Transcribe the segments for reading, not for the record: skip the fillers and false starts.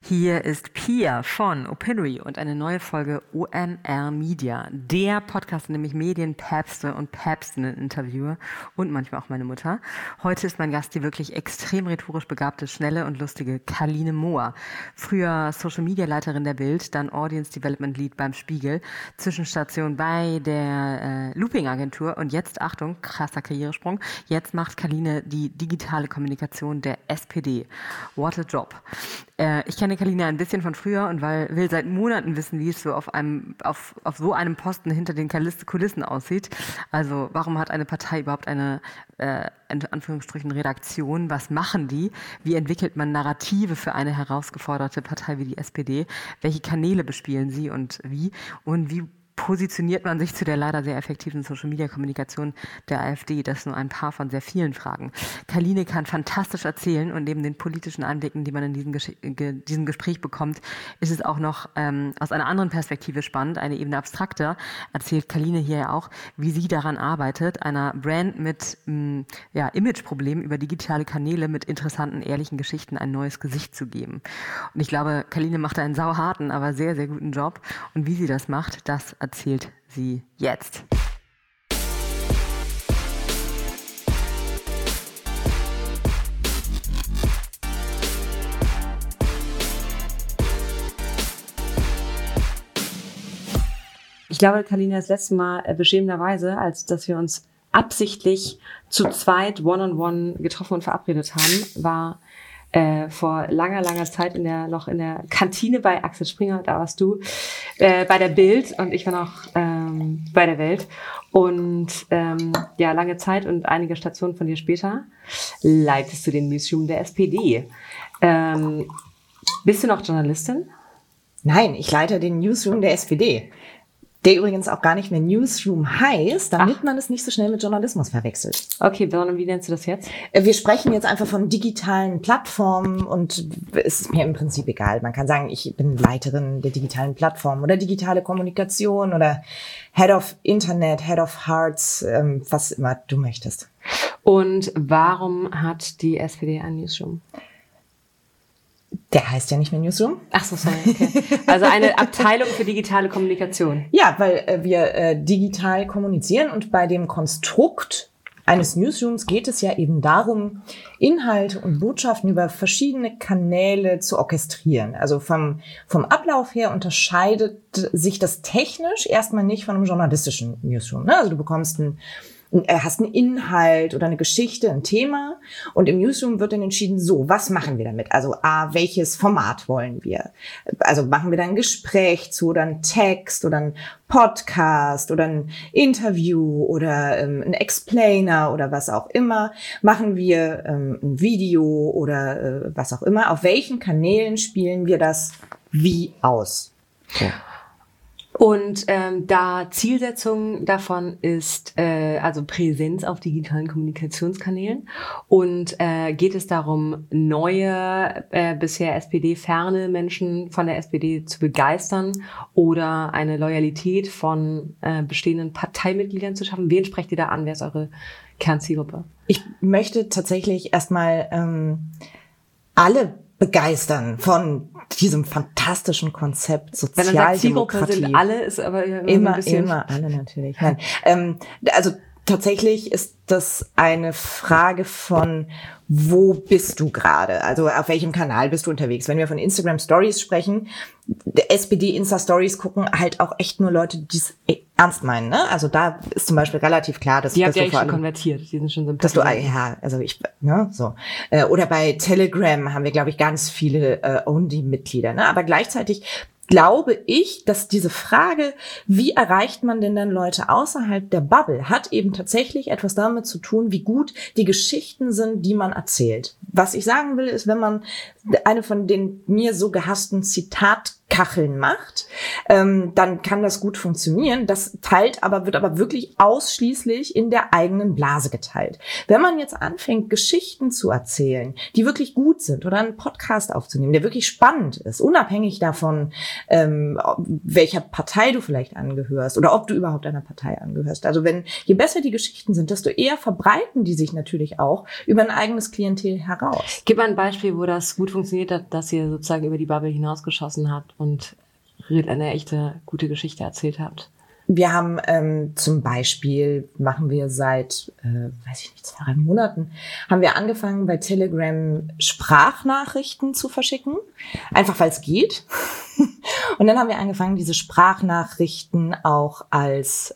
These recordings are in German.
Hier ist Pia von Opinory und eine neue Folge OMR Media, der Podcast, in dem ich Medienpäpste und Päpstinnen interviewe und manchmal auch meine Mutter. Heute ist mein Gast die wirklich extrem rhetorisch begabte, schnelle und lustige Karline Mohr. Früher Social-Media-Leiterin der Bild, dann Audience Development Lead beim Spiegel, Zwischenstation bei der Looping-Agentur und jetzt, Achtung, krasser Karrieresprung, jetzt macht Karline die digitale Kommunikation der SPD. What a job. Ich kenne Karline ein bisschen von früher und will seit Monaten wissen, wie es so auf so einem Posten hinter den Kulissen aussieht. Also warum hat eine Partei überhaupt eine, in Anführungsstrichen, Redaktion? Was machen die? Wie entwickelt man Narrative für eine herausgeforderte Partei wie die SPD? Welche Kanäle bespielen sie und wie? Und wie positioniert man sich zu der leider sehr effektiven Social-Media-Kommunikation der AfD? Das sind nur ein paar von sehr vielen Fragen. Karline kann fantastisch erzählen und neben den politischen Einblicken, die man in diesem Gespräch bekommt, ist es auch noch aus einer anderen Perspektive spannend, eine Ebene abstrakter, erzählt Karline hier ja auch, wie sie daran arbeitet, einer Brand mit Imageproblemen über digitale Kanäle mit interessanten, ehrlichen Geschichten ein neues Gesicht zu geben. Und ich glaube, Karline macht einen sauharten, aber sehr, sehr guten Job. Und wie sie das macht, das erzählt sie jetzt. Ich glaube, Karline, das letzte Mal beschämenderweise, als dass wir uns absichtlich zu zweit one-on-one getroffen und verabredet haben, war vor langer Zeit noch in der Kantine bei Axel Springer, da warst du, bei der Bild und ich war noch bei der Welt. Und lange Zeit und einige Stationen von dir später leitest du den Newsroom der SPD. Bist du noch Journalistin? Nein, ich leite den Newsroom der SPD. Der übrigens auch gar nicht mehr Newsroom heißt, damit man es nicht so schnell mit Journalismus verwechselt. Okay, wie nennst du das jetzt? Wir sprechen jetzt einfach von digitalen Plattformen und es ist mir im Prinzip egal. Man kann sagen, ich bin Leiterin der digitalen Plattform oder digitale Kommunikation oder Head of Internet, Head of Hearts, was immer du möchtest. Und warum hat die SPD einen Newsroom? Der heißt ja nicht mehr Newsroom. Ach so, sorry. Okay. Also eine Abteilung für digitale Kommunikation. Ja, weil wir digital kommunizieren und bei dem Konstrukt eines Newsrooms geht es ja eben darum, Inhalte und Botschaften über verschiedene Kanäle zu orchestrieren. Also vom Ablauf her unterscheidet sich das technisch erstmal nicht von einem journalistischen Newsroom. Ne? Also du hast einen Inhalt oder eine Geschichte, ein Thema und im Newsroom wird dann entschieden, so, was machen wir damit? Also welches Format wollen wir? Also machen wir da ein Gespräch zu oder einen Text oder einen Podcast oder ein Interview oder ein Explainer oder was auch immer? Machen wir ein Video oder was auch immer? Auf welchen Kanälen spielen wir das wie aus? Ja. Und da Zielsetzung davon ist also Präsenz auf digitalen Kommunikationskanälen und geht es darum, neue, bisher SPD-ferne Menschen von der SPD zu begeistern oder eine Loyalität von bestehenden Parteimitgliedern zu schaffen? Wen sprecht ihr da an? Wer ist eure Kernzielgruppe? Ich möchte tatsächlich erstmal alle begeistern von diesem fantastischen Konzept Sozialdemokratie. Wenn man sagt, Zielgruppe sind alle, ist aber immer alle natürlich. Nein. Also tatsächlich ist das eine Frage von, wo bist du gerade? Also auf welchem Kanal bist du unterwegs? Wenn wir von Instagram Stories sprechen, SPD Insta Stories gucken halt auch echt nur Leute, die es ernst meinen, ne? Also da ist zum Beispiel relativ klar, dass die habt ihr eigentlich schon konvertiert, die sind schon so so. Oder bei Telegram haben wir, glaube ich, ganz viele Only-Mitglieder, ne? Aber gleichzeitig glaube ich, dass diese Frage, wie erreicht man denn dann Leute außerhalb der Bubble, hat eben tatsächlich etwas damit zu tun, wie gut die Geschichten sind, die man erzählt. Was ich sagen will, ist, wenn man eine von den mir so gehassten Zitatkanälen Kacheln macht, dann kann das gut funktionieren. Das wird aber wirklich ausschließlich in der eigenen Blase geteilt. Wenn man jetzt anfängt, Geschichten zu erzählen, die wirklich gut sind, oder einen Podcast aufzunehmen, der wirklich spannend ist, unabhängig davon, welcher Partei du vielleicht angehörst oder ob du überhaupt einer Partei angehörst. Also je besser die Geschichten sind, desto eher verbreiten die sich natürlich auch über ein eigenes Klientel heraus. Gib mal ein Beispiel, wo das gut funktioniert hat, dass ihr sozusagen über die Bubble hinausgeschossen habt und eine echte, gute Geschichte erzählt habt. Wir haben zum Beispiel, machen wir seit, 2-3 Monaten, haben wir angefangen, bei Telegram Sprachnachrichten zu verschicken. Einfach, weil es geht. Und dann haben wir angefangen, diese Sprachnachrichten auch als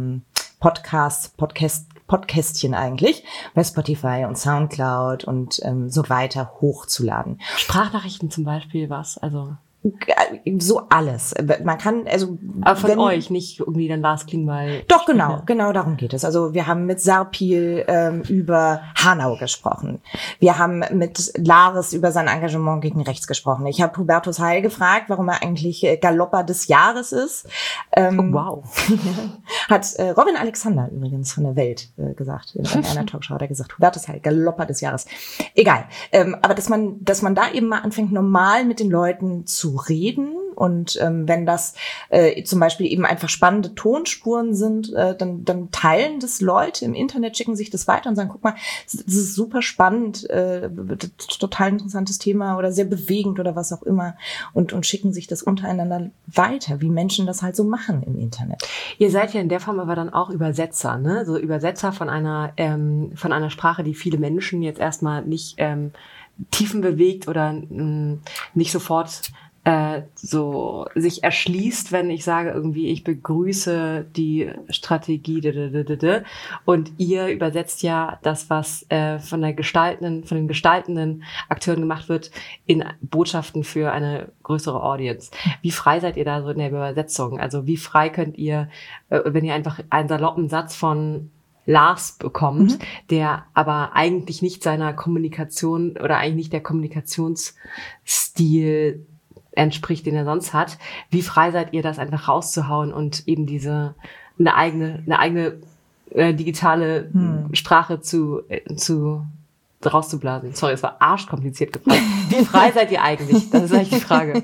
Podcastchen eigentlich, bei Spotify und Soundcloud und so weiter hochzuladen. Sprachnachrichten zum Beispiel, was? Also so alles. Man kann, aber von euch, nicht irgendwie dann Lars Klingbeil. Doch, genau darum geht es. Also wir haben mit Sarpil über Hanau gesprochen. Wir haben mit Lars über sein Engagement gegen rechts gesprochen. Ich habe Hubertus Heil gefragt, warum er eigentlich Galopper des Jahres ist. Wow. Hat Robin Alexander übrigens von der Welt gesagt. In einer Talkshow hat er gesagt, Hubertus Heil, Galopper des Jahres. Egal. Aber dass man da eben mal anfängt, normal mit den Leuten zu reden. Und wenn das zum Beispiel eben einfach spannende Tonspuren sind, dann teilen das Leute im Internet, schicken sich das weiter und sagen, guck mal, das ist super spannend, total interessantes Thema oder sehr bewegend oder was auch immer und schicken sich das untereinander weiter, wie Menschen das halt so machen im Internet. Ihr seid ja in der Form aber dann auch Übersetzer, ne? So Übersetzer von einer Sprache, die viele Menschen jetzt erstmal nicht tiefenbewegt oder nicht sofort so sich erschließt, wenn ich sage irgendwie, ich begrüße die Strategie und ihr übersetzt ja das, was von den gestaltenden Akteuren gemacht wird, in Botschaften für eine größere Audience. Wie frei seid ihr da so in der Übersetzung? Also wie frei könnt ihr, wenn ihr einfach einen saloppen Satz von Lars bekommt, der aber eigentlich nicht seiner Kommunikation oder eigentlich nicht der Kommunikationsstil entspricht, den er sonst hat. Wie frei seid ihr, das einfach rauszuhauen und eben eine eigene digitale Sprache rauszublasen? Sorry, es war arschkompliziert gefragt. Wie frei seid ihr eigentlich? Das ist eigentlich die Frage.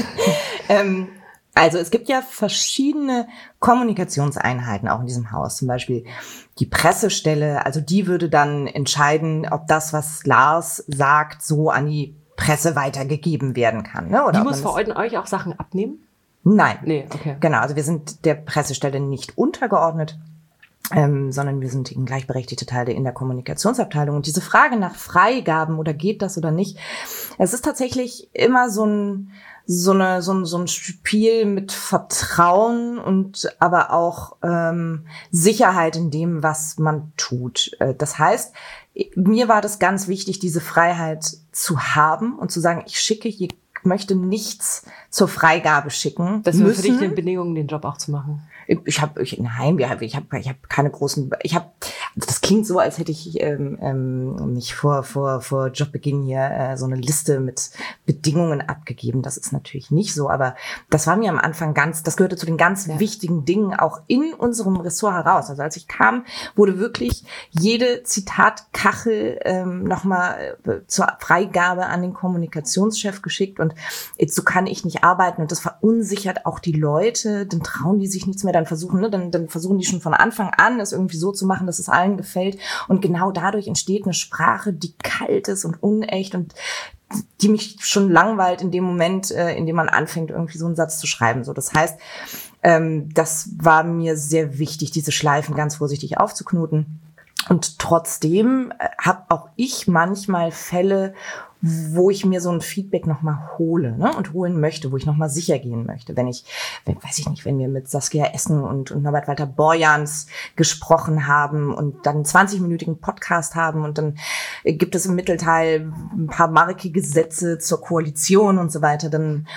Also es gibt ja verschiedene Kommunikationseinheiten auch in diesem Haus. Zum Beispiel die Pressestelle, also die würde dann entscheiden, ob das, was Lars sagt, so an die Presse weitergegeben werden kann. Ne? Oder die muss vor euch auch Sachen abnehmen? Nein. Nee, okay. Genau, also wir sind der Pressestelle nicht untergeordnet, sondern wir sind ein gleichberechtigter Teil in der Kommunikationsabteilung. Und diese Frage nach Freigaben oder geht das oder nicht, es ist tatsächlich immer so ein Spiel mit Vertrauen und aber auch Sicherheit in dem, was man tut. Das heißt, mir war das ganz wichtig, diese Freiheit zu haben und zu sagen, ich möchte nichts zur Freigabe schicken. Das wäre für dich eine Bedingung, den Job auch zu machen. Ich habe keine großen, das klingt so, als hätte ich mich vor Jobbeginn hier so eine Liste mit Bedingungen abgegeben. Das ist natürlich nicht so, aber das war mir am Anfang das gehörte zu den ganz wichtigen Dingen auch in unserem Ressort heraus. Also als ich kam, wurde wirklich jede Zitatkachel nochmal zur Freigabe an den Kommunikationschef geschickt und so kann ich nicht arbeiten und das verunsichert auch die Leute, dann trauen die sich nichts mehr, dann versuchen die schon von Anfang an, es irgendwie so zu machen, dass es allen gefällt. Und genau dadurch entsteht eine Sprache, die kalt ist und unecht und die mich schon langweilt in dem Moment, in dem man anfängt, irgendwie so einen Satz zu schreiben. So, das heißt, das war mir sehr wichtig, diese Schleifen ganz vorsichtig aufzuknoten. Und trotzdem habe auch ich manchmal Fälle, wo ich mir so ein Feedback nochmal hole, ne, und holen möchte, wo ich nochmal sicher gehen möchte. Wenn wir mit Saskia Essen und Norbert Walter Borjans gesprochen haben und dann einen 20-minütigen Podcast haben und dann gibt es im Mittelteil ein paar markige Sätze zur Koalition und so weiter, dann,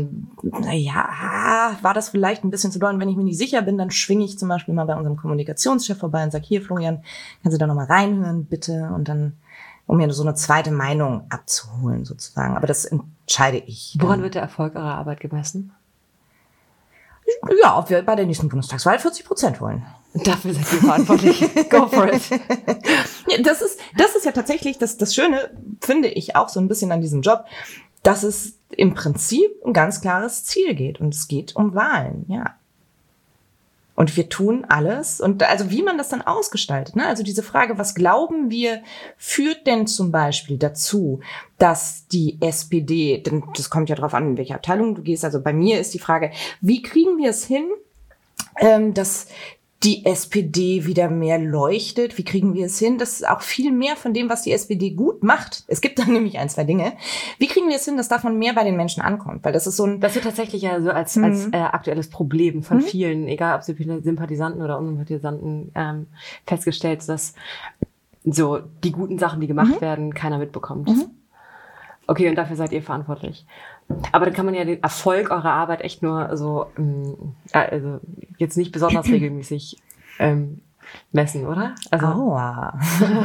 war das vielleicht ein bisschen zu doll. Und wenn ich mir nicht sicher bin, dann schwinge ich zum Beispiel mal bei unserem Kommunikationschef vorbei und sage, hier Florian, kannst du da nochmal reinhören, bitte? Und dann um mir so eine zweite Meinung abzuholen sozusagen. Aber das entscheide ich. Woran wird der Erfolg eurer Arbeit gemessen? Ja, ob wir bei der nächsten Bundestagswahl 40% wollen. Dafür seid ihr verantwortlich. Go for it. Ja, das ist ja tatsächlich das Schöne, finde ich auch so ein bisschen an diesem Job, dass es im Prinzip ein ganz klares Ziel geht. Und es geht um Wahlen, ja. Und wir tun alles. Und also wie man das dann ausgestaltet, ne? Also diese Frage, was glauben wir, führt denn zum Beispiel dazu, dass die SPD, denn das kommt ja drauf an, in welche Abteilung du gehst. Also bei mir ist die Frage, wie kriegen wir es hin, dass die SPD wieder mehr leuchtet? Wie kriegen wir es hin, dass auch viel mehr von dem, was die SPD gut macht, es gibt da nämlich 1, 2 Dinge, wie kriegen wir es hin, dass davon mehr bei den Menschen ankommt? Weil das ist so ein... Das wird tatsächlich ja so als aktuelles Problem von vielen, egal ob Sympathisanten oder Unsympathisanten, festgestellt, dass so die guten Sachen, die gemacht werden, keiner mitbekommt. Okay, und dafür seid ihr verantwortlich. Aber dann kann man ja den Erfolg eurer Arbeit echt nur so, also jetzt nicht besonders regelmäßig messen, oder? Also, Aua.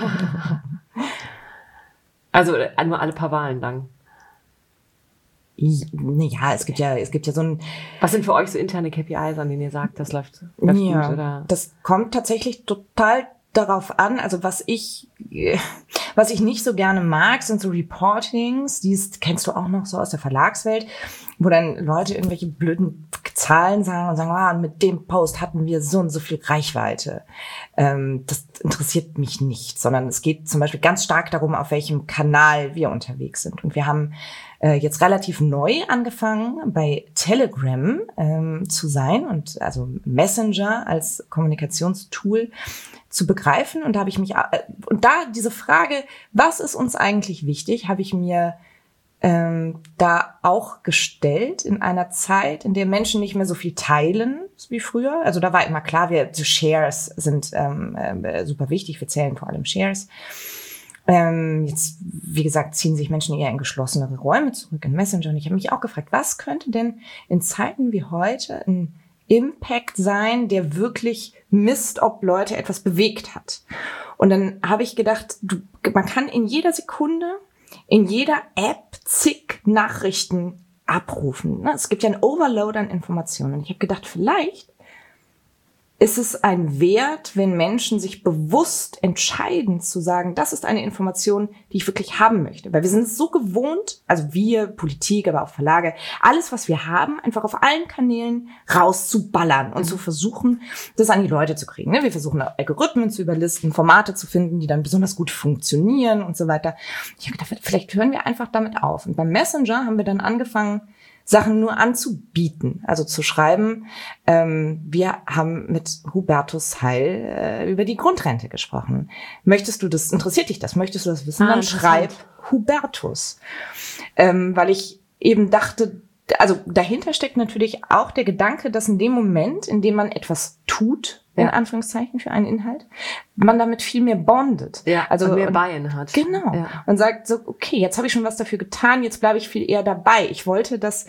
Also nur alle paar Wahlen lang. Ja, es gibt ja so ein... Was sind für euch so interne KPIs, an denen ihr sagt, das läuft gut? Oder? Das kommt tatsächlich total darauf an, also was ich nicht so gerne mag, sind so Reportings, kennst du auch noch so aus der Verlagswelt, wo dann Leute irgendwelche blöden Zahlen sagen und sagen, mit dem Post hatten wir so und so viel Reichweite. Das interessiert mich nicht, sondern es geht zum Beispiel ganz stark darum, auf welchem Kanal wir unterwegs sind. Und wir haben jetzt relativ neu angefangen, bei Telegram zu sein und also Messenger als Kommunikationstool zu begreifen. Und da habe ich mich, und da diese Frage, was ist uns eigentlich wichtig, habe ich mir da auch gestellt in einer Zeit, in der Menschen nicht mehr so viel teilen wie früher. Also da war immer klar, Shares sind super wichtig, wir zählen vor allem Shares. Jetzt, wie gesagt, ziehen sich Menschen eher in geschlossenere Räume zurück, in Messenger. Und ich habe mich auch gefragt, was könnte denn in Zeiten wie heute ein Impact sein, der wirklich misst, ob Leute etwas bewegt hat. Und dann habe ich gedacht, man kann in jeder Sekunde, in jeder App zig Nachrichten abrufen. Es gibt ja einen Overload an Informationen. Und ich habe gedacht, vielleicht ist es ein Wert, wenn Menschen sich bewusst entscheiden zu sagen, das ist eine Information, die ich wirklich haben möchte. Weil wir sind es so gewohnt, also wir, Politik, aber auch Verlage, alles, was wir haben, einfach auf allen Kanälen rauszuballern und zu versuchen, das an die Leute zu kriegen. Wir versuchen Algorithmen zu überlisten, Formate zu finden, die dann besonders gut funktionieren und so weiter. Ich habe gedacht, vielleicht hören wir einfach damit auf. Und beim Messenger haben wir dann angefangen, Sachen nur anzubieten, also zu schreiben. Wir haben mit Hubertus Heil über die Grundrente gesprochen. Interessiert dich das? Möchtest du das wissen? Dann schreib Hubertus. Weil ich eben dachte, also dahinter steckt natürlich auch der Gedanke, dass in dem Moment, in dem man etwas tut, in Anführungszeichen für einen Inhalt, man damit viel mehr bondet. Ja, also mehr Buy-in hat. Genau. Ja. Und sagt so, okay, jetzt habe ich schon was dafür getan, jetzt bleibe ich viel eher dabei. Ich wollte, dass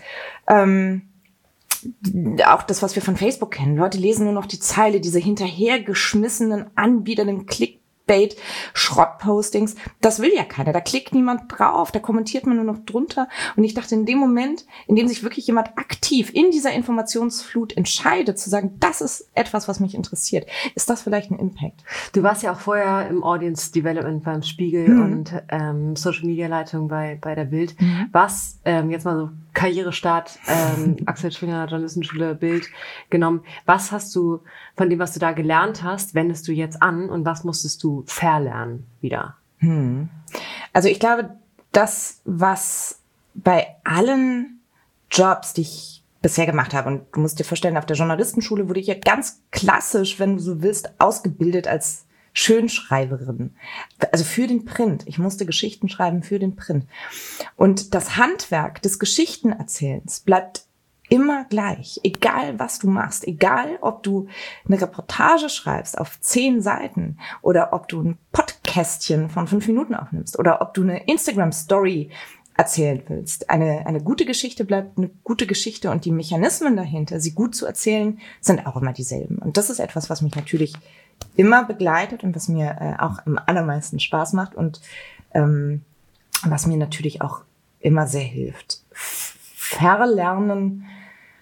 auch das, was wir von Facebook kennen, Leute lesen nur noch die Zeile, diese hinterhergeschmissenen, anbiedernden Clickbait-Schrottpostings, das will ja keiner. Da klickt niemand drauf, da kommentiert man nur noch drunter. Und ich dachte, in dem Moment, in dem sich wirklich jemand aktiv in dieser Informationsflut entscheidet, zu sagen, das ist etwas, was mich interessiert, ist das vielleicht ein Impact. Du warst ja auch vorher im Audience Development beim Spiegel und Social-Media-Leitung bei der Bild. Was, jetzt mal so Karrierestart, Axel Springer, Journalistenschule, Bild genommen. Was hast du von dem, was du da gelernt hast, wendest du jetzt an und was musstest du verlernen wieder? Also ich glaube, das, was bei allen Jobs, die ich bisher gemacht habe, und du musst dir vorstellen, auf der Journalistenschule wurde ich ja ganz klassisch, wenn du so willst, ausgebildet als Schönschreiberin. Also für den Print. Ich musste Geschichten schreiben für den Print. Und das Handwerk des Geschichtenerzählens bleibt immer gleich. Egal, was du machst. Egal, ob du eine Reportage schreibst auf 10 Seiten oder ob du ein Podcastchen von 5 Minuten aufnimmst oder ob du eine Instagram-Story erzählen willst. Eine gute Geschichte bleibt eine gute Geschichte und die Mechanismen dahinter, sie gut zu erzählen, sind auch immer dieselben. Und das ist etwas, was mich natürlich immer begleitet und was mir auch am allermeisten Spaß macht. Und was mir natürlich auch immer sehr hilft. Verlernen.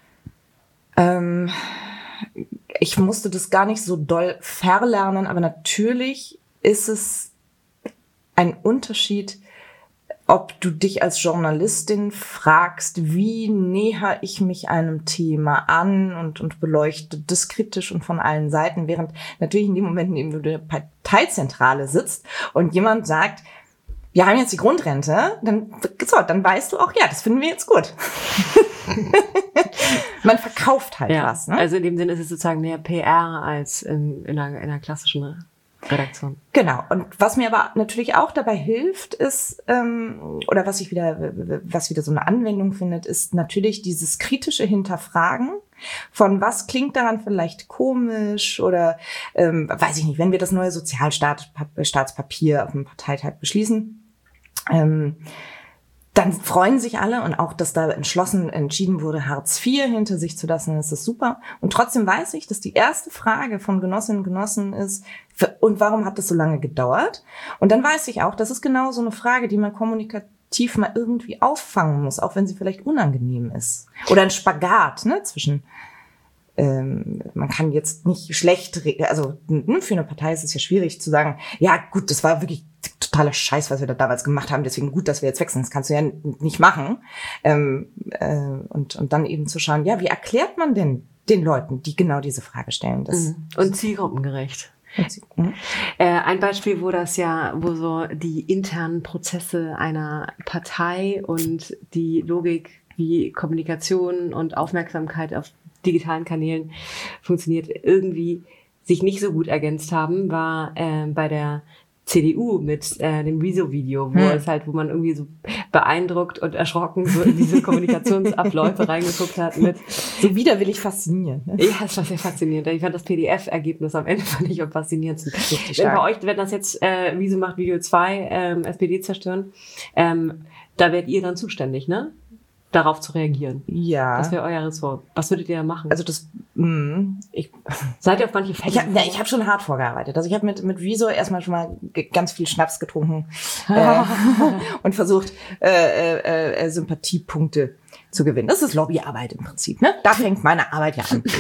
Ich musste das gar nicht so doll verlernen, aber natürlich ist es ein Unterschied, ob du dich als Journalistin fragst, wie näher ich mich einem Thema an und beleuchte das kritisch und von allen Seiten, während natürlich in dem Moment, in dem du in der Parteizentrale sitzt und jemand sagt, wir haben jetzt die Grundrente, dann weißt du auch, ja, das finden wir jetzt gut. Man verkauft halt was. Ne? Also in dem Sinne ist es sozusagen mehr PR als in einer klassischen Redaktion. Genau. Und was mir aber natürlich auch dabei hilft, ist, oder was wieder so eine Anwendung findet, ist natürlich dieses kritische Hinterfragen von was klingt daran vielleicht komisch oder, weiß ich nicht, wenn wir das neue Sozialstaatspapier auf dem Parteitag beschließen, dann freuen sich alle und auch, dass da entschlossen entschieden wurde, Hartz IV hinter sich zu lassen, ist das super. Und trotzdem weiß ich, dass die erste Frage von Genossinnen und Genossen ist, und warum hat das so lange gedauert? Und dann weiß ich auch, das ist genau so eine Frage, die man kommunikativ mal irgendwie auffangen muss, auch wenn sie vielleicht unangenehm ist. Oder ein Spagat, ne, zwischen, man kann jetzt nicht schlecht, also für eine Partei ist es ja schwierig zu sagen, ja gut, das war wirklich totaler Scheiß, was wir da damals gemacht haben, deswegen gut, dass wir jetzt wechseln, das kannst du ja nicht machen. Und dann eben zu schauen, ja, wie erklärt man denn den Leuten, die genau diese Frage stellen? Und zielgruppengerecht. Ein Beispiel, wo so die internen Prozesse einer Partei und die Logik, wie Kommunikation und Aufmerksamkeit auf digitalen Kanälen funktioniert, irgendwie sich nicht so gut ergänzt haben, war bei der CDU mit dem Rezo-Video, wo man irgendwie so beeindruckt und erschrocken so in diese Kommunikationsabläufe reingeguckt hat mit so widerwillig faszinierend. Ne? Ja, das war sehr faszinierend. Ich fand das PDF-Ergebnis am Ende am faszinierendsten. Wenn bei euch, wenn das jetzt Rezo macht Video 2, SPD zerstören, da werdet ihr dann zuständig, ne? Darauf zu reagieren. Ja. Das wäre euer Ressort. Was würdet ihr da machen? Also seid ihr auf manche Fälle? Ich hab schon hart vorgearbeitet. Also ich habe mit Rezo erstmal schon mal ganz viel Schnaps getrunken und versucht, Sympathiepunkte zu gewinnen. Das ist Lobbyarbeit im Prinzip, ne? Da fängt meine Arbeit ja an.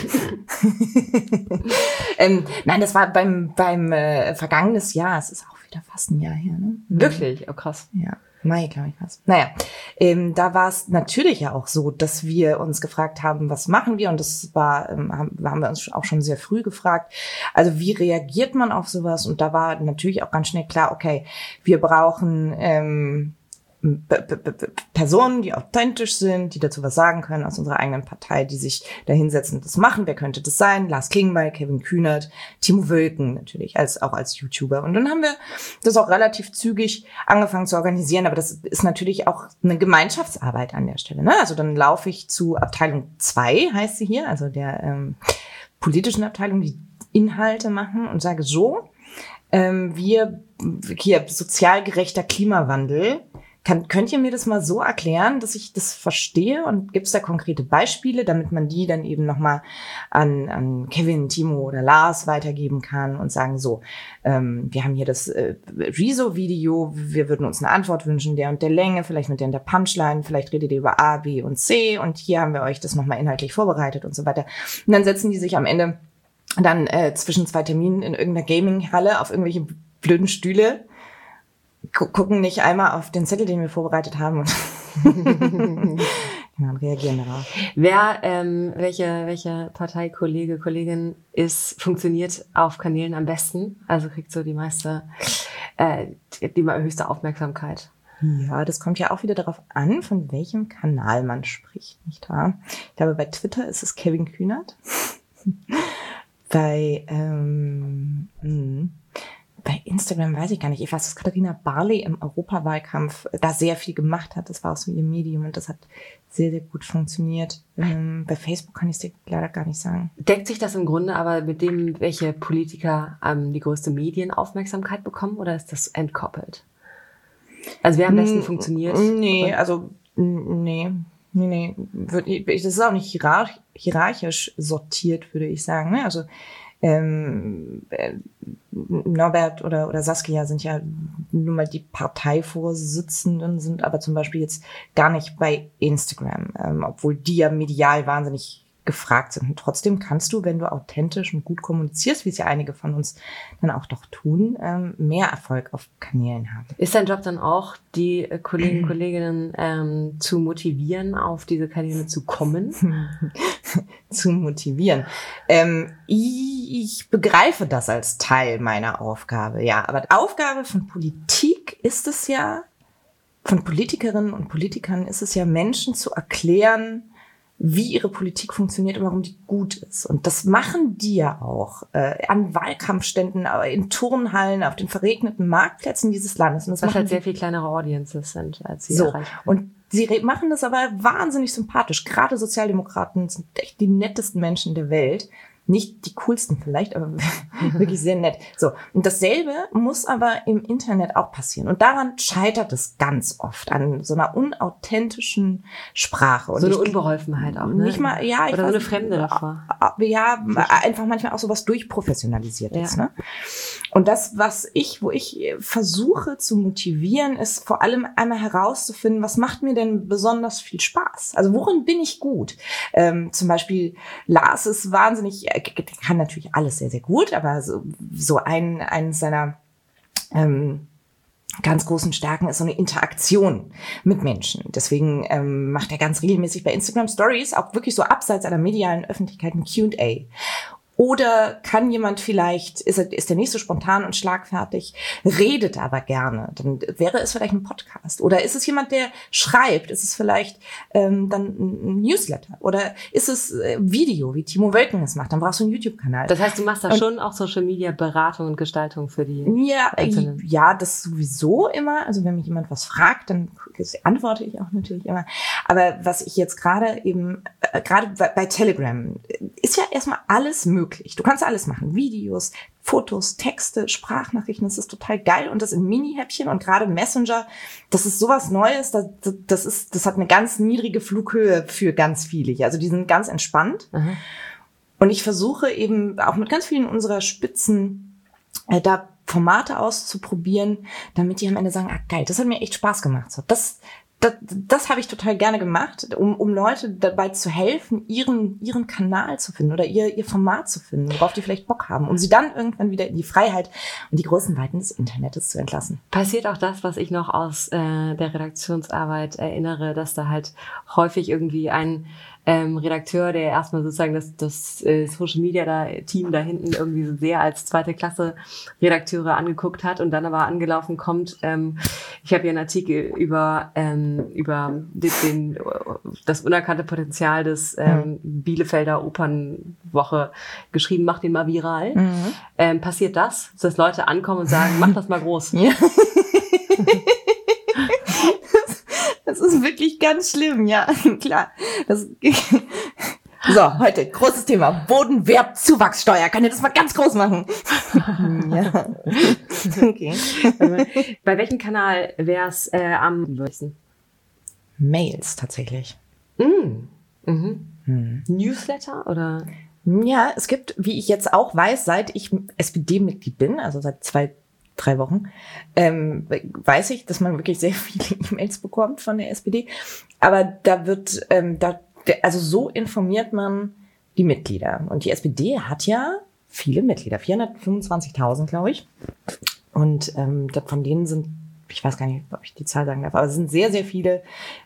Nein, das war beim vergangenes Jahr. Es ist auch wieder fast ein Jahr her, ne? Wirklich? Oh, krass. Ja. Mai, glaube ich, was. Naja, da war es natürlich ja auch so, dass wir uns gefragt haben, was machen wir? Und das war, haben wir uns auch schon sehr früh gefragt. Also wie reagiert man auf sowas? Und da war natürlich auch ganz schnell klar, okay, wir brauchen Personen, die authentisch sind, die dazu was sagen können aus unserer eigenen Partei, die sich da hinsetzen und das machen. Wer könnte das sein? Lars Klingbeil, Kevin Kühnert, Timo Wölken natürlich, auch als YouTuber. Und dann haben wir das auch relativ zügig angefangen zu organisieren, aber das ist natürlich auch eine Gemeinschaftsarbeit an der Stelle. Ne? Also dann laufe ich zu Abteilung 2, heißt sie hier, also der politischen Abteilung, die Inhalte machen und sage so, wir hier sozial gerechter Klimawandel. Könnt ihr mir das mal so erklären, dass ich das verstehe? Und gibt es da konkrete Beispiele, damit man die dann eben nochmal an Kevin, Timo oder Lars weitergeben kann und sagen so, wir haben hier das Rezo-Video, wir würden uns eine Antwort wünschen, der und der Länge, vielleicht mit der und der Punchline, vielleicht redet ihr über A, B und C und hier haben wir euch das nochmal inhaltlich vorbereitet und so weiter. Und dann setzen die sich am Ende dann zwischen 2 Terminen in irgendeiner Gaming-Halle auf irgendwelche blöden Stühle, gucken nicht einmal auf den Zettel, den wir vorbereitet haben und reagieren darauf. Welche Parteikollege, Kollegin funktioniert auf Kanälen am besten? Also kriegt so die höchste Aufmerksamkeit? Ja, das kommt ja auch wieder darauf an, von welchem Kanal man spricht, nicht wahr? Ich glaube, bei Twitter ist es Kevin Kühnert. Bei Instagram weiß ich gar nicht. Ich weiß, dass Katharina Barley im Europawahlkampf da sehr viel gemacht hat. Das war auch so ihr Medium und das hat sehr, sehr gut funktioniert. Bei Facebook kann ich es dir leider gar nicht sagen. Deckt sich das im Grunde aber mit dem, welche Politiker die größte Medienaufmerksamkeit bekommen oder ist das entkoppelt? Also wer am besten funktioniert? Nee. Das ist auch nicht hierarchisch sortiert, würde ich sagen. Ne? Also Norbert oder Saskia sind ja nun mal die Parteivorsitzenden, sind aber zum Beispiel jetzt gar nicht bei Instagram, obwohl die ja medial wahnsinnig gefragt sind. Und trotzdem kannst du, wenn du authentisch und gut kommunizierst, wie es ja einige von uns dann auch doch tun, mehr Erfolg auf Kanälen haben. Ist dein Job dann auch, die Kollegen und Kolleginnen zu motivieren, auf diese Kanäle zu kommen? Zu motivieren. Ich begreife das als Teil meiner Aufgabe, ja. Aber Aufgabe von Politik ist es ja, von Politikerinnen und Politikern ist es ja, Menschen zu erklären, wie ihre Politik funktioniert und warum die gut ist. Und das machen die ja auch an Wahlkampfständen, in Turnhallen, auf den verregneten Marktplätzen dieses Landes. Und das was halt sehr viel kleinere Audiences sind, als sie so erreichen. Und sie machen das aber wahnsinnig sympathisch. Gerade Sozialdemokraten sind echt die nettesten Menschen der Welt. Nicht die coolsten vielleicht, aber wirklich sehr nett. So. Und dasselbe muss aber im Internet auch passieren. Und daran scheitert es ganz oft, an so einer unauthentischen Sprache. Und so eine Unbeholfenheit auch, ne? Nicht mal, ja. Oder so eine Fremde davor. Ja, einfach manchmal auch sowas durchprofessionalisiert ist, ne? Und das, wo ich versuche zu motivieren, ist vor allem einmal herauszufinden, was macht mir denn besonders viel Spaß? Also worin bin ich gut? Zum Beispiel Lars ist wahnsinnig, kann natürlich alles sehr, sehr gut, aber so eines seiner ganz großen Stärken ist so eine Interaktion mit Menschen. Deswegen macht er ganz regelmäßig bei Instagram Stories, auch wirklich so abseits einer medialen Öffentlichkeit, ein Q&A. Oder kann jemand vielleicht, ist der nicht so spontan und schlagfertig, redet aber gerne, dann wäre es vielleicht ein Podcast. Oder ist es jemand, der schreibt? Ist es vielleicht dann ein Newsletter? Oder ist es Video, wie Timo Wölken es macht? Dann brauchst du einen YouTube-Kanal. Das heißt, du machst da schon auch Social-Media-Beratung und Gestaltung für die Einzelnen? Ja, das sowieso immer. Also wenn mich jemand was fragt, dann antworte ich auch natürlich immer. Aber was ich jetzt gerade bei Telegram, ist ja erstmal alles möglich. Du kannst alles machen. Videos, Fotos, Texte, Sprachnachrichten. Das ist total geil. Und das in Mini-Häppchen und gerade Messenger, das ist sowas Neues. Das hat eine ganz niedrige Flughöhe für ganz viele hier. Also die sind ganz entspannt. Mhm. Und ich versuche eben auch mit ganz vielen unserer Spitzen da Formate auszuprobieren, damit die am Ende sagen, geil, das hat mir echt Spaß gemacht. So, das habe ich total gerne gemacht, um Leute dabei zu helfen, ihren Kanal zu finden oder ihr Format zu finden, worauf die vielleicht Bock haben, um sie dann irgendwann wieder in die Freiheit und die großen Weiten des Internets zu entlassen. Passiert auch das, was ich noch aus der Redaktionsarbeit erinnere, dass da halt häufig irgendwie ein Redakteur, der erstmal sozusagen das Social Media Team da hinten irgendwie so sehr als zweite Klasse Redakteure angeguckt hat und dann aber angelaufen kommt. Ich habe hier einen Artikel über das unerkannte Potenzial des Bielefelder Opernwoche geschrieben, mach den mal viral. Mhm. Passiert das, dass Leute ankommen und sagen, mach das mal groß? Ja. Das ist wirklich ganz schlimm, ja, klar. So, heute großes Thema. Bodenwertzuwachssteuer. Kann ihr das mal ganz groß machen? Ja. Okay. Bei welchem Kanal wäre es am besten? Mails tatsächlich. Newsletter oder? Ja, es gibt, wie ich jetzt auch weiß, seit ich SPD-Mitglied bin, also seit 2-3 Wochen, weiß ich, dass man wirklich sehr viele E-Mails bekommt von der SPD. Aber da wird, also so informiert man die Mitglieder. Und die SPD hat ja viele Mitglieder, 425.000, glaube ich. Und von denen sind, ich weiß gar nicht, ob ich die Zahl sagen darf, aber es sind sehr, sehr viele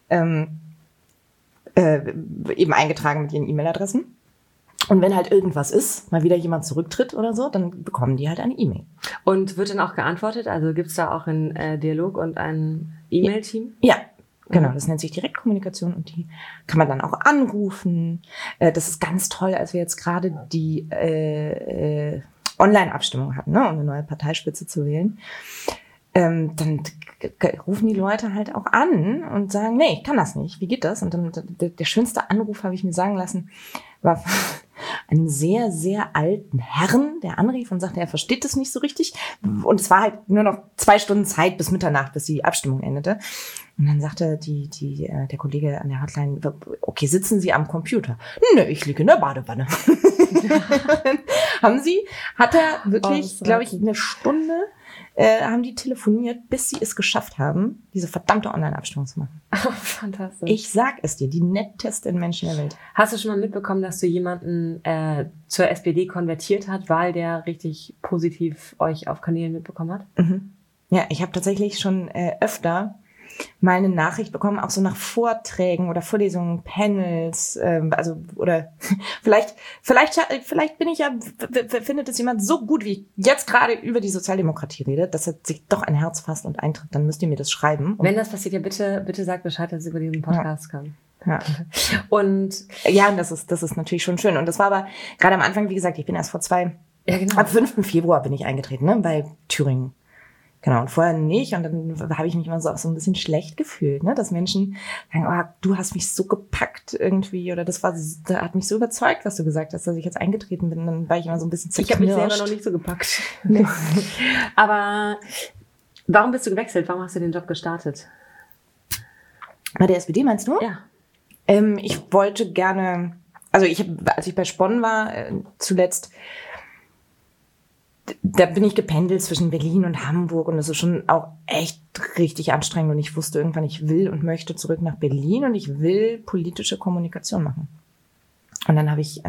eben eingetragen mit ihren E-Mail-Adressen. Und wenn halt irgendwas ist, mal wieder jemand zurücktritt oder so, dann bekommen die halt eine E-Mail. Und wird dann auch geantwortet? Also gibt's da auch einen Dialog und ein E-Mail-Team? Ja, genau. Das nennt sich Direktkommunikation und die kann man dann auch anrufen. Das ist ganz toll, als wir jetzt gerade die Online-Abstimmung hatten, ne, um eine neue Parteispitze zu wählen. Dann rufen die Leute halt auch an und sagen, nee, ich kann das nicht. Wie geht das? Und dann der schönste Anruf, habe ich mir sagen lassen, war einem sehr, sehr alten Herrn, der anrief und sagte, er versteht das nicht so richtig. Und es war halt nur noch 2 Stunden Zeit bis Mitternacht, bis die Abstimmung endete. Und dann sagte der Kollege an der Hotline, okay, sitzen Sie am Computer? Nö, ich liege in der Badewanne. Hat er wirklich, glaube ich, eine Stunde haben die telefoniert, bis sie es geschafft haben, diese verdammte Online-Abstimmung zu machen. Oh, fantastisch. Ich sag es dir, die nettesten Menschen der Welt. Hast du schon mal mitbekommen, dass du jemanden zur SPD konvertiert hat, weil der richtig positiv euch auf Kanälen mitbekommen hat? Mhm. Ja, ich habe tatsächlich schon öfter mal eine Nachricht bekommen, auch so nach Vorträgen oder Vorlesungen, Panels, oder vielleicht bin ich ja, findet es jemand so gut, wie ich jetzt gerade über die Sozialdemokratie rede, dass er sich doch ein Herz fasst und eintritt, dann müsst ihr mir das schreiben. Wenn das passiert, ja bitte sagt Bescheid, dass es über diesen Podcast kann. Ja. Und ja, das ist natürlich schon schön. Und das war aber gerade am Anfang, wie gesagt, ich bin erst ab 5. Februar bin ich eingetreten, ne, bei Thüringen. Genau, und vorher nicht. Und dann habe ich mich immer so auch so ein bisschen schlecht gefühlt, ne, dass Menschen sagen, oh, du hast mich so gepackt irgendwie, oder das hat mich so überzeugt, was du gesagt hast, dass ich jetzt eingetreten bin. Dann war ich immer so ein bisschen zerknirscht. Ich habe mich selber noch nicht so gepackt. Aber warum bist du gewechselt? Warum hast du den Job gestartet? Bei der SPD meinst du? Ja. Ich wollte gerne, als ich bei Spon war, zuletzt, da bin ich gependelt zwischen Berlin und Hamburg und das ist schon auch echt richtig anstrengend und ich wusste irgendwann, ich will und möchte zurück nach Berlin und ich will politische Kommunikation machen. Und dann habe ich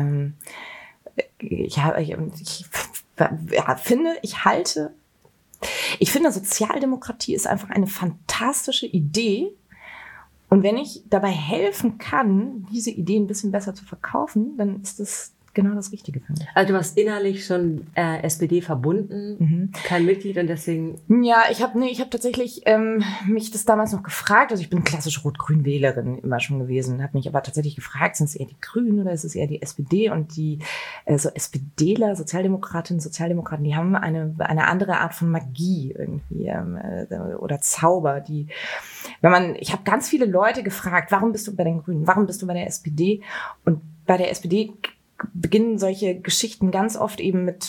finde, Sozialdemokratie ist einfach eine fantastische Idee. Und wenn ich dabei helfen kann, diese Idee ein bisschen besser zu verkaufen, dann ist das genau das Richtige für mich. Also du warst innerlich schon SPD verbunden, kein Mitglied und deswegen... Ja, ich habe tatsächlich mich das damals noch gefragt. Also ich bin klassisch Rot-Grün-Wählerin immer schon gewesen, habe mich aber tatsächlich gefragt, sind es eher die Grünen oder ist es eher die SPD? Und die so SPDler, Sozialdemokratinnen, Sozialdemokraten, die haben eine andere Art von Magie irgendwie oder Zauber. Ich habe ganz viele Leute gefragt, warum bist du bei den Grünen? Warum bist du bei der SPD? Und bei der SPD beginnen solche Geschichten ganz oft eben mit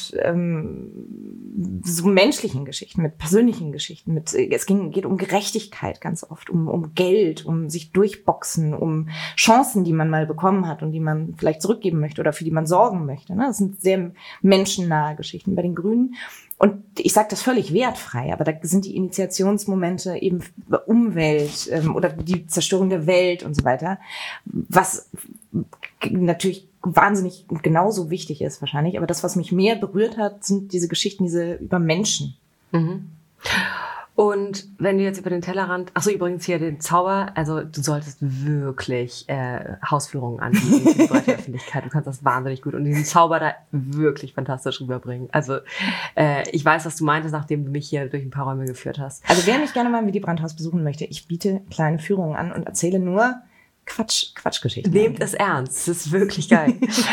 so menschlichen Geschichten, mit persönlichen Geschichten. Geht um Gerechtigkeit ganz oft, um Geld, um sich durchboxen, um Chancen, die man mal bekommen hat und die man vielleicht zurückgeben möchte oder für die man sorgen möchte. Das sind sehr menschennahe Geschichten. Bei den Grünen, und ich sage das völlig wertfrei, aber da sind die Initiationsmomente eben Umwelt oder die Zerstörung der Welt und so weiter, was natürlich wahnsinnig genauso wichtig ist wahrscheinlich, aber das, was mich mehr berührt hat, sind diese Geschichten, diese über Menschen. Mhm. Und wenn du jetzt über den Tellerrand, übrigens hier den Zauber, also du solltest wirklich Hausführungen anbieten für die breite Öffentlichkeit, du kannst das wahnsinnig gut und diesen Zauber da wirklich fantastisch rüberbringen. Also ich weiß, was du meintest, nachdem du mich hier durch ein paar Räume geführt hast. Also wer mich gerne mal im Willy Brandt-Haus besuchen möchte, ich biete kleine Führungen an und erzähle nur Quatschgeschichten. Nehmt es ernst, das ist wirklich geil.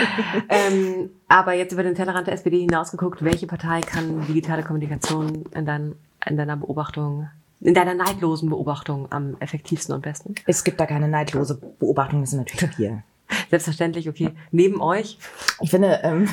Aber jetzt über den Tellerrand der SPD hinausgeguckt, welche Partei kann digitale Kommunikation in deiner Beobachtung, in deiner neidlosen Beobachtung am effektivsten und besten? Es gibt da keine neidlose Beobachtung, das sind natürlich wir. Selbstverständlich, okay. Neben euch? Ich finde,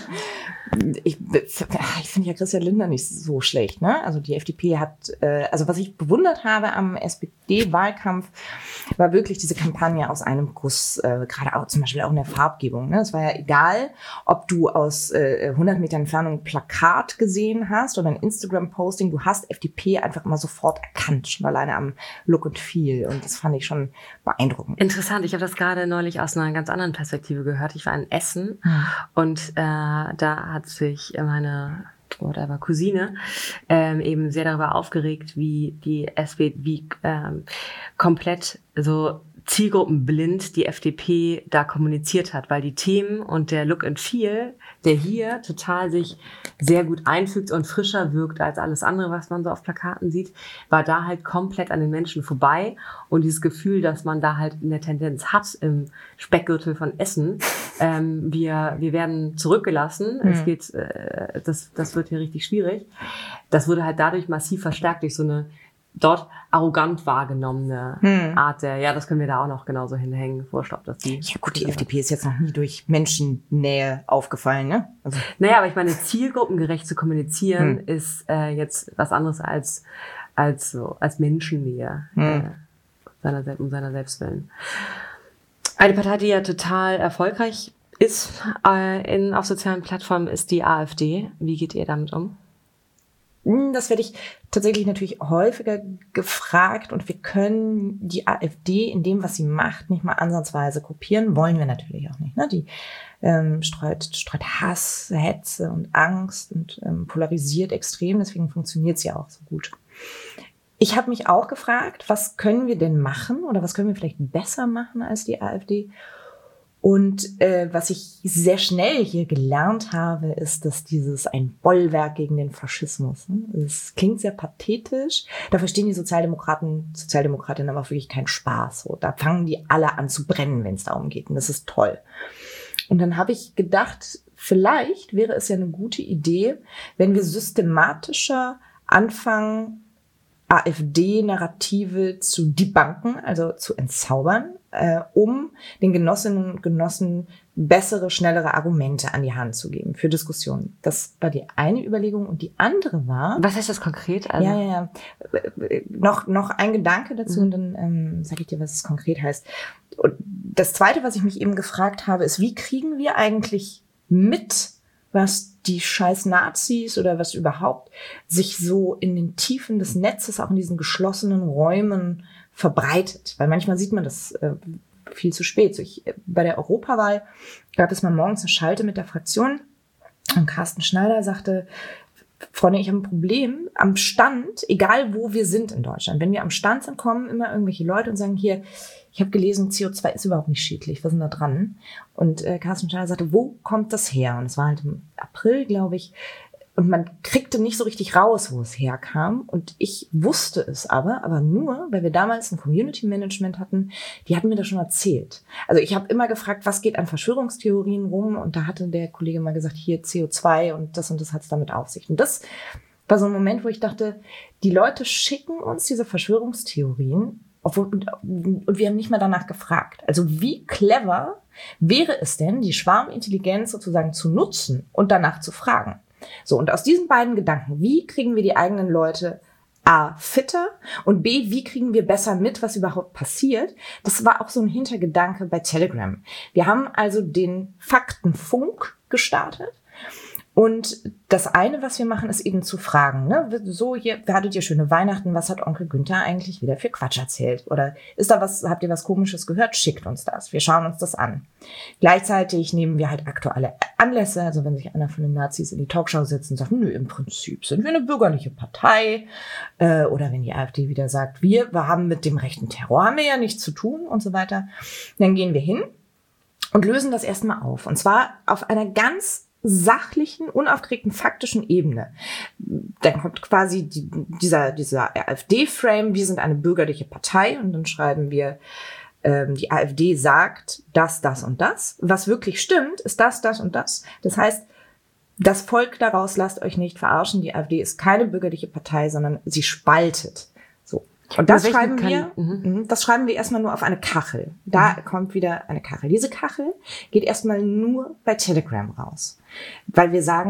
ich finde ja Christian Lindner nicht so schlecht, ne? Also die FDP hat, was ich bewundert habe am SPD-Wahlkampf, war wirklich diese Kampagne aus einem Guss, gerade auch zum Beispiel auch in der Farbgebung, ne? Es war ja egal, ob du aus 100 Metern Entfernung ein Plakat gesehen hast oder ein Instagram-Posting, du hast FDP einfach immer sofort erkannt, schon alleine am Look and Feel, und das fand ich schon beeindruckend. Interessant, ich habe das gerade neulich aus einer ganz anderen Perspektive gehört. Ich war in Essen und da hat sich meine Cousine eben sehr darüber aufgeregt, wie die SPD, komplett so zielgruppenblind die FDP da kommuniziert hat, weil die Themen und der Look and Feel, der hier total sich sehr gut einfügt und frischer wirkt als alles andere, was man so auf Plakaten sieht, war da halt komplett an den Menschen vorbei. Und dieses Gefühl, dass man da halt eine Tendenz hat im Speckgürtel von Essen, wir werden zurückgelassen, es geht, das wird hier richtig schwierig. Das wurde halt dadurch massiv verstärkt durch so eine dort arrogant wahrgenommene Art der, das können wir da auch noch genauso hinhängen. Wurscht, ob das die. Ja gut, die FDP ist jetzt noch nie durch Menschennähe aufgefallen, ne? Also. Naja, aber ich meine, zielgruppengerecht zu kommunizieren ist jetzt was anderes als Menschennähe. Um seiner selbst willen. Eine Partei, die ja total erfolgreich ist auf sozialen Plattformen, ist die AfD. Wie geht ihr damit um? Das werde ich tatsächlich natürlich häufiger gefragt und wir können die AfD in dem, was sie macht, nicht mal ansatzweise kopieren, wollen wir natürlich auch nicht. Ne? Die streut Hass, Hetze und Angst und polarisiert extrem, deswegen funktioniert sie auch so gut. Ich habe mich auch gefragt, was können wir denn machen oder was können wir vielleicht besser machen als die AfD? Und was ich sehr schnell hier gelernt habe, ist, dass dieses ein Bollwerk gegen den Faschismus, das klingt sehr pathetisch, da verstehen die Sozialdemokratinnen aber wirklich keinen Spaß. So. Da fangen die alle an zu brennen, wenn es darum geht und das ist toll. Und dann habe ich gedacht, vielleicht wäre es ja eine gute Idee, wenn wir systematischer anfangen, AfD-Narrative zu debunken, also zu entzaubern, um den Genossinnen und Genossen bessere, schnellere Argumente an die Hand zu geben für Diskussionen. Das war die eine Überlegung und die andere war... Was heißt das konkret? Also Ja. Noch ein Gedanke dazu und dann sage ich dir, was es konkret heißt. Und das Zweite, was ich mich eben gefragt habe, ist, wie kriegen wir eigentlich mit, was die scheiß Nazis oder was überhaupt sich so in den Tiefen des Netzes, auch in diesen geschlossenen Räumen verbreitet. Weil manchmal sieht man das viel zu spät. Bei der Europawahl gab es mal morgens eine Schalte mit der Fraktion und Carsten Schneider sagte, Freunde, ich habe ein Problem am Stand, egal wo wir sind in Deutschland. Wenn wir am Stand sind, kommen immer irgendwelche Leute und sagen, hier, ich habe gelesen, CO2 ist überhaupt nicht schädlich, was ist denn da dran? Und Carsten Schneider sagte, wo kommt das her? Und es war halt im April, glaube ich, und man kriegte nicht so richtig raus, wo es herkam. Und ich wusste es aber nur, weil wir damals ein Community Management hatten, die hatten mir das schon erzählt. Also ich habe immer gefragt, was geht an Verschwörungstheorien rum? Und da hatte der Kollege mal gesagt, hier CO2 und das hat es damit auf sich. Und das war so ein Moment, wo ich dachte, die Leute schicken uns diese Verschwörungstheorien und wir haben nicht mal danach gefragt. Also wie clever wäre es denn, die Schwarmintelligenz sozusagen zu nutzen und danach zu fragen? So, und aus diesen beiden Gedanken, wie kriegen wir die eigenen Leute A, fitter und B, wie kriegen wir besser mit, was überhaupt passiert? Das war auch so ein Hintergedanke bei Telegram. Wir haben also den Faktenfunk gestartet. Und das eine, was wir machen, ist eben zu fragen, ne? So, hier, hattet ihr schöne Weihnachten, was hat Onkel Günther eigentlich wieder für Quatsch erzählt? Oder habt ihr was Komisches gehört? Schickt uns das. Wir schauen uns das an. Gleichzeitig nehmen wir halt aktuelle Anlässe, also wenn sich einer von den Nazis in die Talkshow setzt und sagt, nö, im Prinzip sind wir eine bürgerliche Partei, oder wenn die AfD wieder sagt, wir haben mit dem rechten Terror haben wir ja nichts zu tun und so weiter, dann gehen wir hin und lösen das erstmal auf. Und zwar auf einer ganz sachlichen, unaufgeregten, faktischen Ebene. Dann kommt quasi dieser AfD-Frame, wir sind eine bürgerliche Partei und dann schreiben wir, die AfD sagt das und das. Was wirklich stimmt, ist das und das. Das heißt, das Volk daraus, lasst euch nicht verarschen, die AfD ist keine bürgerliche Partei, sondern sie spaltet. So. Und das schreiben wir erstmal nur auf eine Kachel. Da kommt wieder eine Kachel. Diese Kachel geht erstmal nur bei Telegram raus. Weil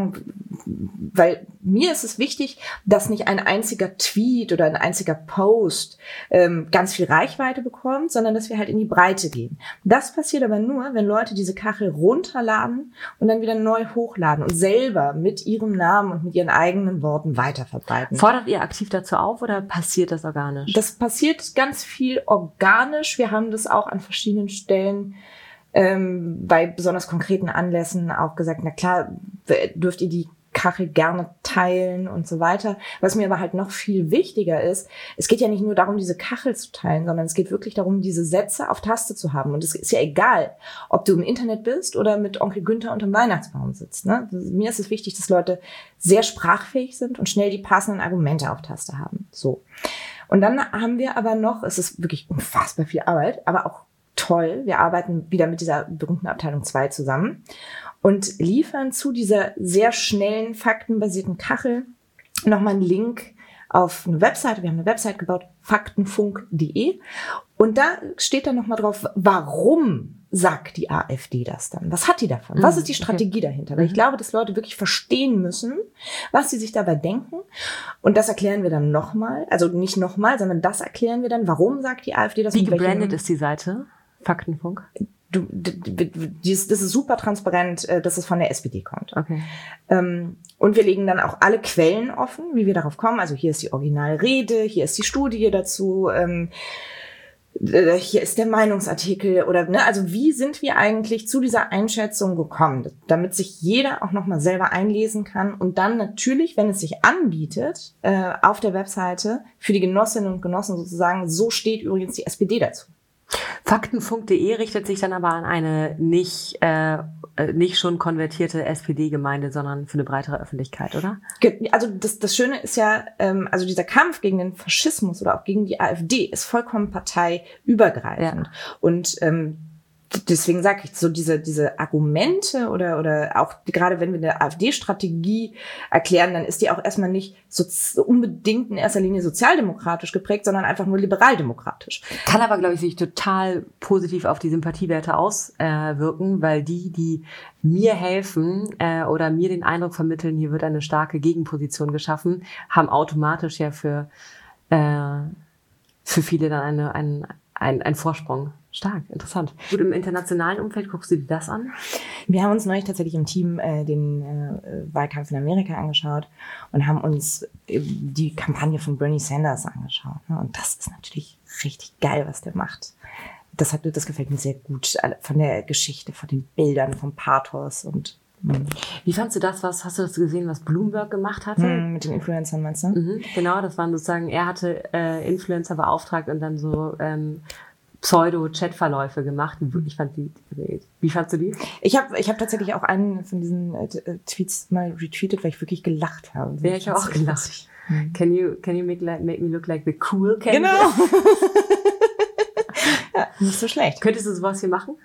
mir ist es wichtig, dass nicht ein einziger Tweet oder ein einziger Post ganz viel Reichweite bekommt, sondern dass wir halt in die Breite gehen. Das passiert aber nur, wenn Leute diese Kachel runterladen und dann wieder neu hochladen und selber mit ihrem Namen und mit ihren eigenen Worten weiterverbreiten. Fordert ihr aktiv dazu auf oder passiert das organisch? Das passiert ganz viel organisch. Wir haben das auch an verschiedenen Stellen bei besonders konkreten Anlässen auch gesagt, na klar, dürft ihr die Kachel gerne teilen und so weiter. Was mir aber halt noch viel wichtiger ist, es geht ja nicht nur darum, diese Kachel zu teilen, sondern es geht wirklich darum, diese Sätze auf Taste zu haben. Und es ist ja egal, ob du im Internet bist oder mit Onkel Günther unterm Weihnachtsbaum sitzt. Ne? Mir ist es wichtig, dass Leute sehr sprachfähig sind und schnell die passenden Argumente auf Taste haben. So. Und dann haben wir aber noch, es ist wirklich unfassbar viel Arbeit, aber auch toll. Wir arbeiten wieder mit dieser berühmten Abteilung 2 zusammen und liefern zu dieser sehr schnellen, faktenbasierten Kachel nochmal einen Link auf eine Webseite. Wir haben eine Website gebaut, faktenfunk.de. Und da steht dann nochmal drauf, warum sagt die AfD das dann? Was hat die davon? Was ist die Strategie dahinter? Weil ich glaube, dass Leute wirklich verstehen müssen, was sie sich dabei denken. Und das erklären wir dann nochmal. Also nicht nochmal, sondern das erklären wir dann. Warum sagt die AfD das? Wie gebrandet ist die Seite? Faktenfunk? Das ist super transparent, dass es von der SPD kommt. Okay. Und wir legen dann auch alle Quellen offen, wie wir darauf kommen. Also hier ist die Originalrede, hier ist die Studie dazu, hier ist der Meinungsartikel oder also wie sind wir eigentlich zu dieser Einschätzung gekommen, damit sich jeder auch nochmal selber einlesen kann und dann natürlich, wenn es sich anbietet, auf der Webseite für die Genossinnen und Genossen sozusagen, so steht übrigens die SPD dazu. Faktenfunk.de richtet sich dann aber an eine nicht schon konvertierte SPD-Gemeinde, sondern für eine breitere Öffentlichkeit, oder? Also das Schöne ist ja, also dieser Kampf gegen den Faschismus oder auch gegen die AfD ist vollkommen parteiübergreifend. Ja. Und deswegen sage ich, so diese Argumente oder auch gerade wenn wir eine AfD-Strategie erklären, dann ist die auch erstmal nicht so unbedingt in erster Linie sozialdemokratisch geprägt, sondern einfach nur liberaldemokratisch. Kann aber, glaube ich, sich total positiv auf die Sympathiewerte auswirken, weil die mir helfen oder mir den Eindruck vermitteln, hier wird eine starke Gegenposition geschaffen, haben automatisch ja für viele dann einen Vorsprung. Stark, interessant. Gut, im internationalen Umfeld guckst du dir das an? Wir haben uns neulich tatsächlich im Team den Wahlkampf in Amerika angeschaut und haben uns die Kampagne von Bernie Sanders angeschaut. Und das ist natürlich richtig geil, was der macht. Das gefällt mir sehr gut. Von der Geschichte, von den Bildern, vom Pathos und Wie fandst du das, hast du das gesehen, was Bloomberg gemacht hatte? Mit den Influencern, meinst du? Genau, das waren sozusagen, er hatte Influencer beauftragt und dann so Pseudo-Chat-Verläufe gemacht. Wie fandst du die? Ich hab tatsächlich auch einen von diesen Tweets mal retweetet, weil ich wirklich gelacht habe. Ja, ich habe auch gelacht. Can you make me look like the cool Ken? Genau. Ja, nicht so schlecht. Könntest du sowas hier machen?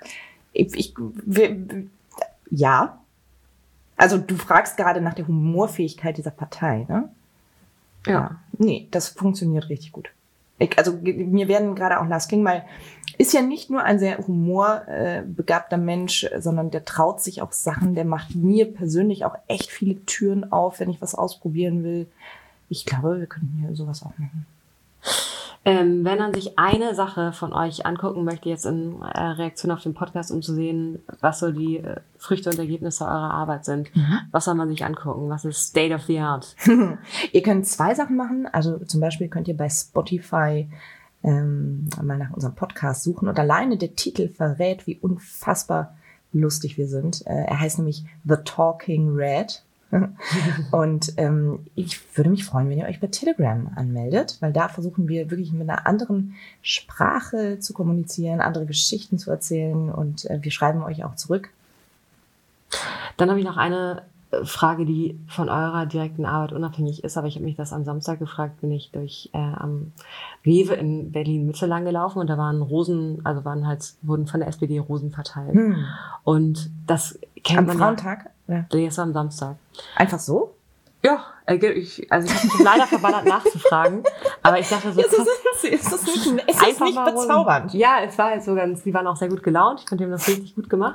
Ja. Also du fragst gerade nach der Humorfähigkeit dieser Partei, ne? Ja. Nee, das funktioniert richtig gut. Mir werden gerade auch Lars Klingbeil ist ja nicht nur ein sehr humorbegabter Mensch, sondern der traut sich auch Sachen, der macht mir persönlich auch echt viele Türen auf, wenn ich was ausprobieren will. Ich glaube, wir könnten hier sowas auch machen. Wenn man sich eine Sache von euch angucken möchte, jetzt in Reaktion auf den Podcast, um zu sehen, was so die Früchte und Ergebnisse eurer Arbeit sind, was soll man sich angucken? Was ist State of the Art? Ihr könnt 2 Sachen machen. Also zum Beispiel könnt ihr bei Spotify mal nach unserem Podcast suchen. Und alleine der Titel verrät, wie unfassbar lustig wir sind. Er heißt nämlich The Talking Red. Und ich würde mich freuen, wenn ihr euch bei Telegram anmeldet, weil da versuchen wir wirklich mit einer anderen Sprache zu kommunizieren, andere Geschichten zu erzählen und wir schreiben euch auch zurück. Dann habe ich noch eine Frage, die von eurer direkten Arbeit unabhängig ist, aber ich habe mich das am Samstag gefragt, bin ich durch am Rewe in Berlin-Mitte lang gelaufen und da waren wurden von der SPD Rosen verteilt. Und das kennt man. Am Frauentag? Ja. Das war am Samstag. Einfach so? Ja, ich habe mich leider verballert nachzufragen, aber ich dachte so, ist das nicht bezaubernd? Ja, es war halt so die waren auch sehr gut gelaunt, ich fand, die haben das richtig gut gemacht.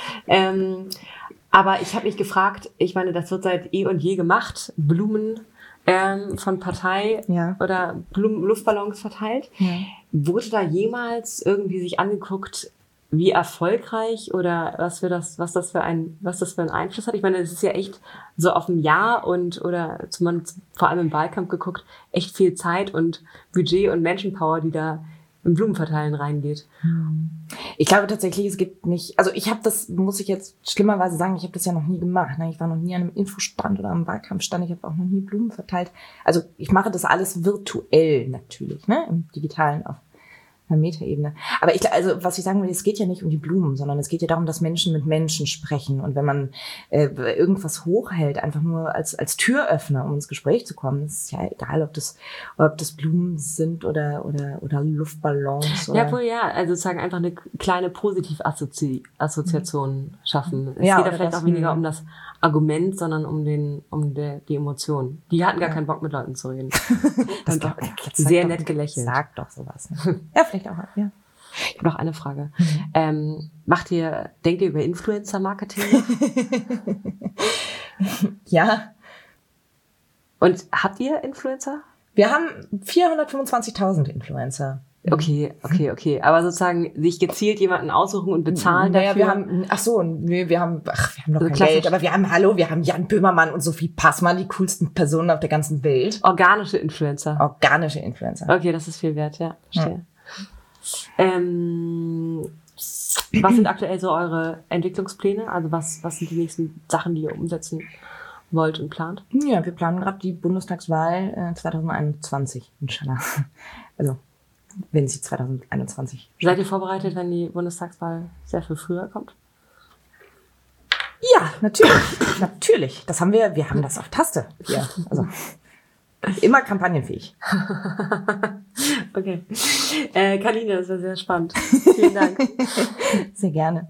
Aber ich habe mich gefragt, ich meine, das wird seit eh und je gemacht, Blumen von Partei oder Luftballons verteilt. Ja. Wurde da jemals irgendwie sich angeguckt, wie erfolgreich oder was das für einen Einfluss hat? Ich meine, es ist ja echt so auf ein Jahr oder vor allem im Wahlkampf geguckt, echt viel Zeit und Budget und Menschenpower, die da im Blumenverteilen reingeht. Ich glaube tatsächlich, es gibt nicht, also muss ich jetzt schlimmerweise sagen, ich habe das ja noch nie gemacht. Ne? Ich war noch nie an einem Infostand oder am Wahlkampfstand, ich habe auch noch nie Blumen verteilt. Also ich mache das alles virtuell natürlich, ne, im Digitalen auf Metaebene. Aber was ich sagen will, es geht ja nicht um die Blumen, sondern es geht ja darum, dass Menschen mit Menschen sprechen. Und wenn man irgendwas hochhält, einfach nur als Türöffner, um ins Gespräch zu kommen, ist ja egal, ob das Blumen sind oder Luftballons. Oder also sozusagen einfach eine kleine Positivassoziation schaffen. Es geht Ja, ja oder vielleicht das, auch weniger um das Argument, sondern um die Emotion. Die hatten gar keinen Bock, mit Leuten zu reden. Dann doch sehr nett gelächelt. Sag doch sowas. Ja, vielleicht auch, ja. Ich habe noch eine Frage. Denkt ihr über Influencer-Marketing? Ja. Und habt ihr Influencer? Wir haben 425.000 Influencer. Okay. Aber sozusagen sich gezielt jemanden aussuchen und bezahlen dafür? Wir haben noch Also kein klassisch. Geld, aber wir haben Jan Böhmermann und Sophie Passmann, die coolsten Personen auf der ganzen Welt. Organische Influencer. Organische Influencer. Okay, das ist viel wert, ja. Verstehe. Was sind aktuell so eure Entwicklungspläne? Also was sind die nächsten Sachen, die ihr umsetzen wollt und plant? Ja, wir planen gerade die Bundestagswahl 2021, inshallah. Also, wenn sie 2021 Seid ihr vorbereitet, wenn die Bundestagswahl sehr viel früher kommt? Ja, natürlich. Wir haben das auf Taste. Ja, also immer kampagnenfähig. Okay. Carlina, das war sehr spannend. Vielen Dank. Sehr gerne.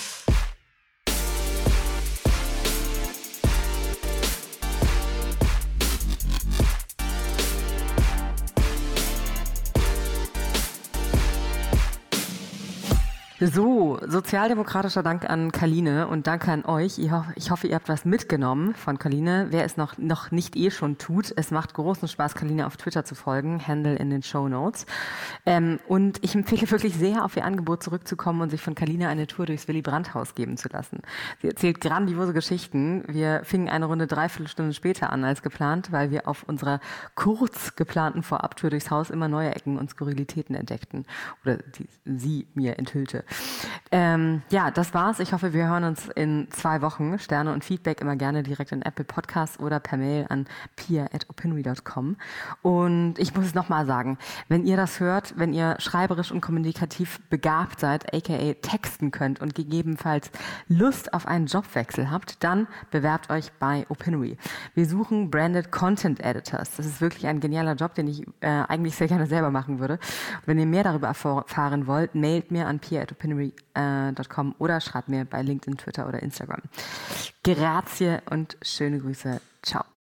So, sozialdemokratischer Dank an Carline und danke an euch. Ich hoffe, ihr habt was mitgenommen von Carline. Wer es noch nicht schon tut, es macht großen Spaß, Carline auf Twitter zu folgen. Handle in den Shownotes. Und ich empfehle wirklich sehr, auf ihr Angebot zurückzukommen und sich von Carline eine Tour durchs Willy-Brandt-Haus geben zu lassen. Sie erzählt grandiose Geschichten. Wir fingen eine Runde 3/4 Stunde später an als geplant, weil wir auf unserer kurz geplanten Vorabtour durchs Haus immer neue Ecken und Skurrilitäten entdeckten. Oder die sie mir enthüllte. Ja, das war's. Ich hoffe, wir hören uns in 2 Wochen. Sterne und Feedback immer gerne direkt in Apple Podcasts oder per Mail an pia@opinory.com. Und ich muss es nochmal sagen, wenn ihr das hört, wenn ihr schreiberisch und kommunikativ begabt seid, aka texten könnt und gegebenenfalls Lust auf einen Jobwechsel habt, dann bewerbt euch bei Opinory. Wir suchen Branded Content Editors. Das ist wirklich ein genialer Job, den ich eigentlich sehr gerne selber machen würde. Wenn ihr mehr darüber erfahren wollt, mailt mir an pia@opinory.com oder schreibt mir bei LinkedIn, Twitter oder Instagram. Grazie und schöne Grüße. Ciao.